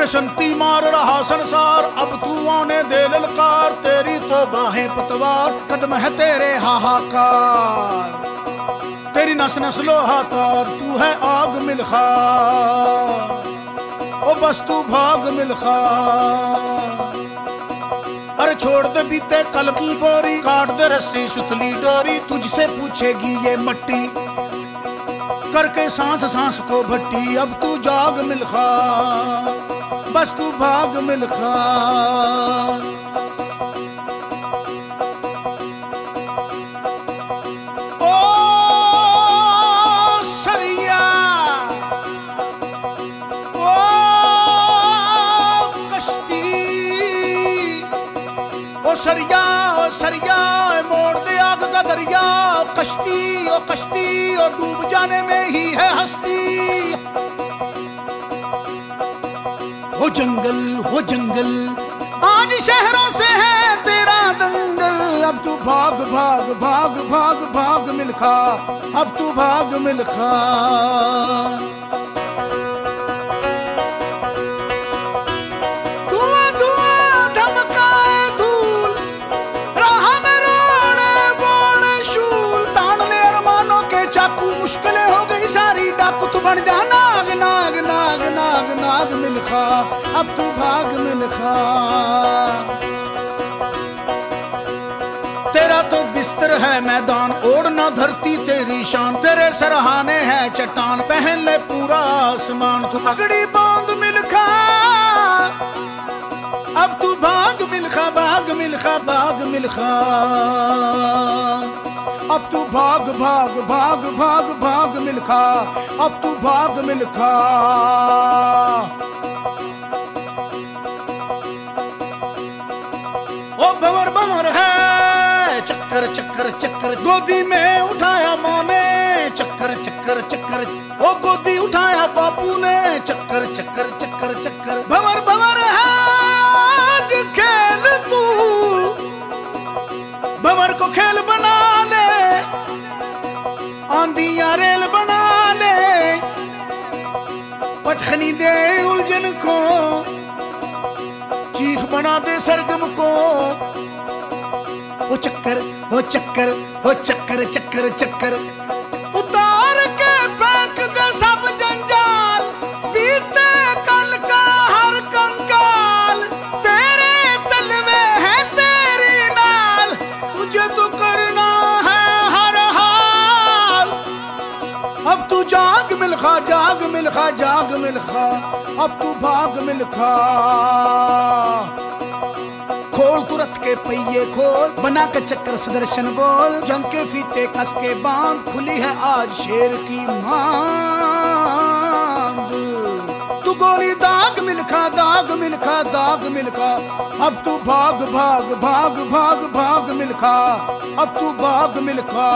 बरसंती मार रहा संसार, अब तू आने दे ललकार, तेरी तो बाहें पतवार, कदम है तेरे हाहाकार, तेरी नस नस लोहा तार, तू है आग मिल्खा, ओ बस तू भाग मिल्खा। अरे छोड़ दे बीते कल की बोरी, काट दे रस्सी सुतली डोरी, तुझसे पूछेगी ये मट्टी, करके सांस सांस को भट्टी, अब तू जाग मिल्खा, बस तू भाग मिल्खा। ओ सरिया, ओ कश्ती, ओ सरिया, ओ सरिया, मोड़ दे आग का दरिया, कश्ती, ओ कश्ती, ओ डूब जाने में ही है हस्ती। हो जंगल, हो जंगल, आज शहरों से है तेरा दंगल, अब तू भाग भाग भाग भाग भाग मिल्खा, अब तू भाग मिल्खा। धुआं धुआं धमकाए धूल, राह में रोड़े बोड़े शूल, तान ले अरमानों के चाकू, मुश्किलें हो गई सारी डाकू, तू बन जा नाग नाग नाग नाग नाग मिल्खा, अब तू भाग मिल्खा। तेरा तो बिस्तर है मैदान, ओढ़ना धरती तेरी शान, तेरे सरहाने है चट्टान, पहन ले पूरा आसमान, तू पगड़ी बांध मिल्खा, अब तू भाग मिल्खा, भाग मिल्खा, भाग मिल्खा, अब तू भाग भाग भाग भाग भाग मिल्खा, अब तू भाग मिल्खा। ओ भंवर भंवर है चक्कर चक्कर चक्कर, गोदी में उठाया माँ ने, चक्कर चक्कर चक्कर, ओ गोदी उठाया बापू ने, चक्कर चक्कर चक्कर चक्कर। भंवर भंवर है आज खेल तू, भंवर को खेल बना ले, आंधियां रेल बना ले, पटखनी दे उलझन को, चीख बना दे सरगम को। ओ चक्कर, ओ चक्कर, ओ चक्कर चक्कर चक्कर, उतार के फेंक दे सब जंजाल, बीते कल का हर कंकाल, तेरे तलवे है तेरी नाल, तुझे तो करना है हर हाल, अब तू जाग मिल्खा, जाग मिल्खा, जाग मिल्खा, अब तू भाग मिल्खा। खोल तुरंत के पहिए खोल, बना के चक्कर सुदर्शन बोल, जंग के फीते कस के बांध, खुली है आज शेर की मांग, तू गोली दाग मिल्खा, दाग मिल्खा, दाग मिल्खा, अब तू भाग भाग भाग भाग भाग मिल्खा, अब तू भाग मिल्खा।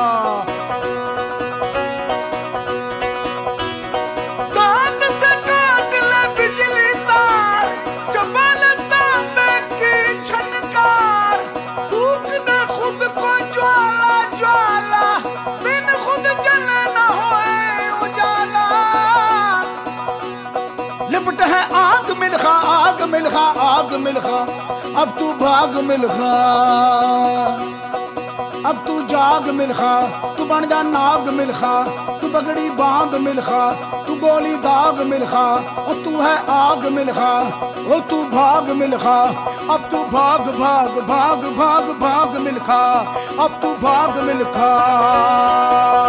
लिपट है आग मिल्खा, आग मिल्खा, आग मिल्खा, अब तू भाग मिल्खा, अब तू जाग मिल्खा, तू बन जा नाग मिल्खा, तू पगड़ी बांध मिल्खा, तू गोली दाग मिल्खा, और तू है आग मिल्खा, ओ तू भाग मिल्खा, अब तू भाग भाग भाग भाग भाग मिल्खा, अब तू भाग मिल्खा।